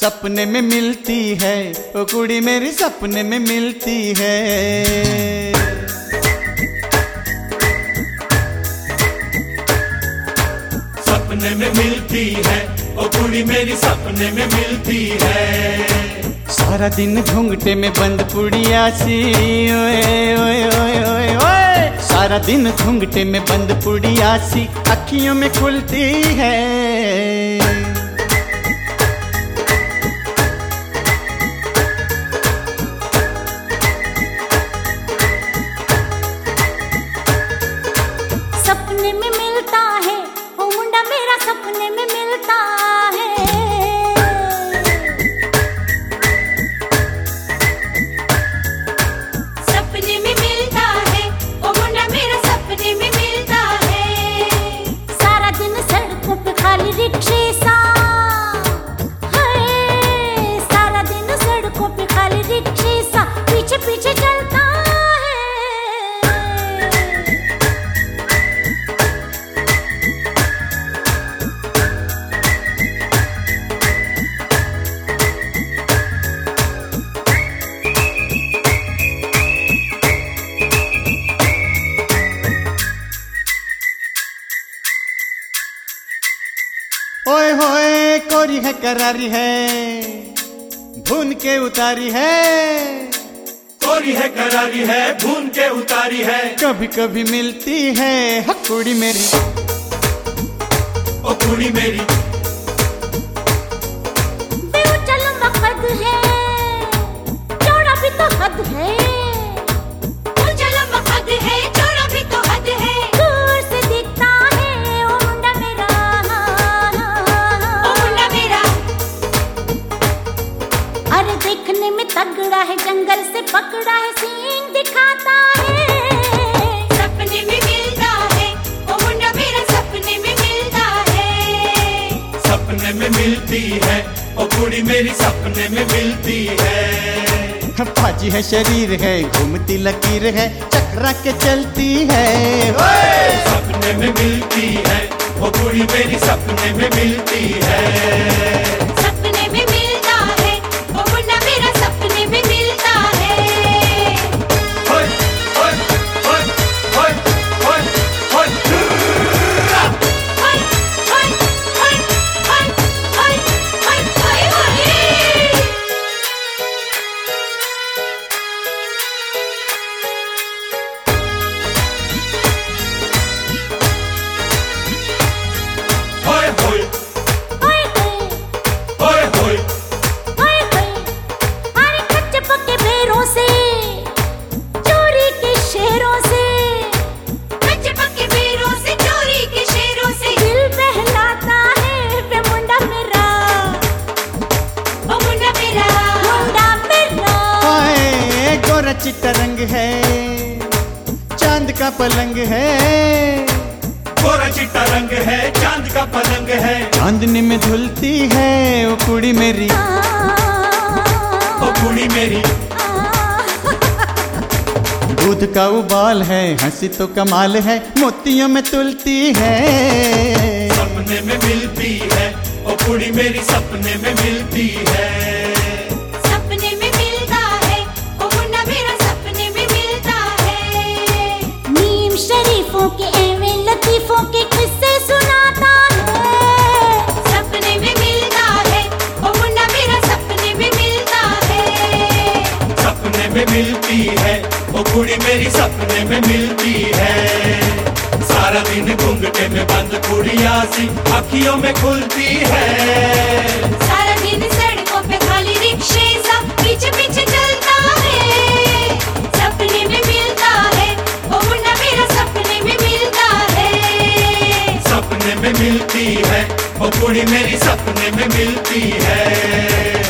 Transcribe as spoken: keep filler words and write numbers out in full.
सपने में मिलती है, ओ कुड़ी मेरी सपने में मिलती है। सपने में मिलती है, ओ कुड़ी मेरी सपने में मिलती है। सारा दिन घूंघटे में बंद पुड़िया सी, ओए ओए ओए ओए ओए। सारा दिन घूंघटे में बंद पुड़िया सी अखियों में खुलती है। सपने में मिलता है, ओ मुंडा मेरा सपने में मिलता है। सपने में मिलता है, ओ मुंडा मेरा सपने में मिलता है। सारा दिन सड़कों पे खाली रिक्शे सा है, सारा दिन सड़कों पे खाली रिक्शे सा पीछे पीछे चलता है। ओए होए कोरी है करारी है, भून के उतारी है। कोरी है करारी है, भून के उतारी है। कभी कभी मिलती है हा कुड़ी मेरी, ओ कुड़ी मेरी। बेऊंचा लंबा कद है, चौड़ा भी तो हद है। ऊंचा लंबा कद है, चौड़ा भी तो हद है। दूर से दिखता है ओ मुंडा मेरा, ओ मुंडा मेरा। अरे देखने में तगड़ा है, जंगल से पकड़ा है, सींग दिखाता है। सपने में मिलता है, ओ मुंडा मेरा सपने में मिलता है। सपने में मिलती है, ओ कुड़ी मेरी सपने में मिलती है। पाजी है शरीर है, घूमती लकीर है, चकरा के चलती है। सपने में मिलती है, ओ कुड़ी मेरी सपने में मिलती है। सपने में मिलता है, ओ मुंडा मेरा सपने में मिलता है। होय होय होय होय होय होय। हाय हाय हाय हाय हाय हाय हाय हाय। होय होय ओए होए, होय होय। ओए होए। अरे कच्चे पक्के बेरों से, चोरी के शेरों से, कच्चे पक्के बेरों से, चोरी के शेरों से। दिल बहलाता है वे मुंडा मेरा, ओ मुंडा मेरा। मुंडा मेरा। हाय गोरा चिट्टा रंग है, चांद का पलंग है। गोरा चिट्टा रंग है, चांद का पलंग है। चांदनी में धुलती है ओ कुड़ी मेरी, ओ कुड़ी मेरी। दूध का उबाल है, हंसी तो कमाल है, मोतियों में तुलती है। सपने में मिलती है, ओ कुड़ी मेरी सपने में मिलती है। सपने में मिलता है, ओ मुंडा मेरा सपने में मिलता है। नीम शरीफों के एवे लतीफों के किस्से सुनाता है। सपने में मिलता है, ओ मुंडा मेरा सपने में मिलता है। सपने में मिलती है, ओ कुड़ी मेरी सपने में मिलती है। सारा दिन घूंघटे में बंद कुड़िया सी अखियों में खुलती है। सारा दिन सड़कों पे खाली रिक्शे सा पीछे पीछे चलता है। सपने में मिलता है, ओ मुंडा मेरा सपने में मिलता है। सपने में मिलती है, ओ कुड़ी मेरी सपने में मिलती है।